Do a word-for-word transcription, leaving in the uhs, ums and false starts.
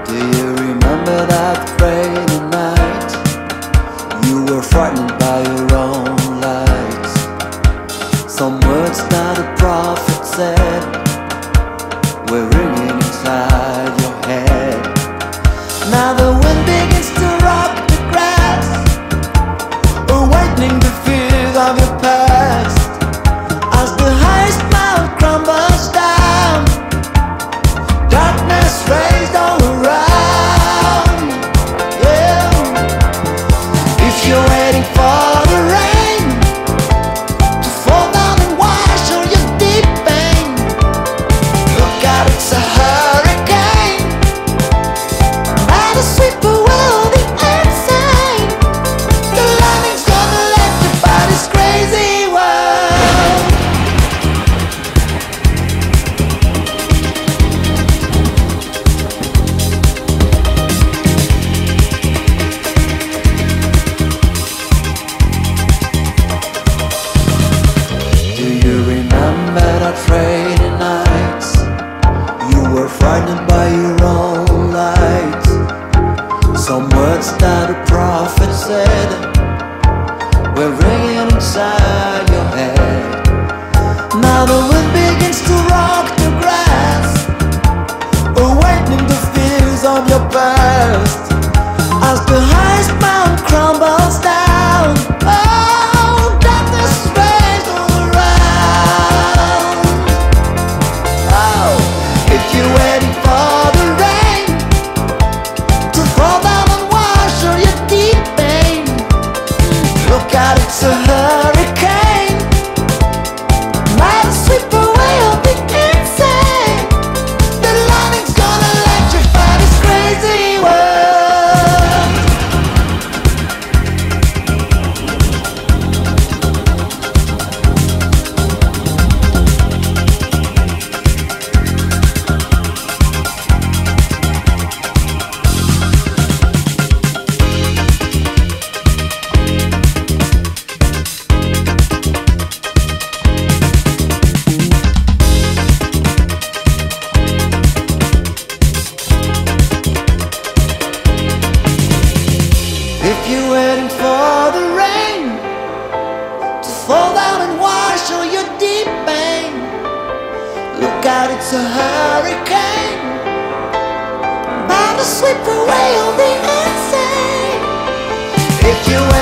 Do you remember that Friday night? You were frightened by your own light. Some words that a prophet said were ringing inside your head. Now the wind begins to rock the grass, awakening the fears of your past. As the highest mountain crumbles down, darkness raised all around. Yeah. If you're waiting for the rain to fall down and wash all your deep pain, look out, it's a hurricane, about to sweep away all the insane. The lightning's gonna electrify this crazy world. Do you remember that Friday nights? You were frightened by your own light. Some words that a prophet said were ringing inside your head. Now the wind begins to rock the grass, awakening the fears of your past. As the highest mountain crumbles down, oh, darkness raised all around. Oh, if you're waiting for the rain to fall down and wash all your deep pain, look out, it's a hurricane, might sweep away all the insane. The lightning's gonna electrify this crazy world. If you're waiting for the rain to fall down and wash all your deep pain, look out, it's a hurricane, bound to sweep away all the insane. If you're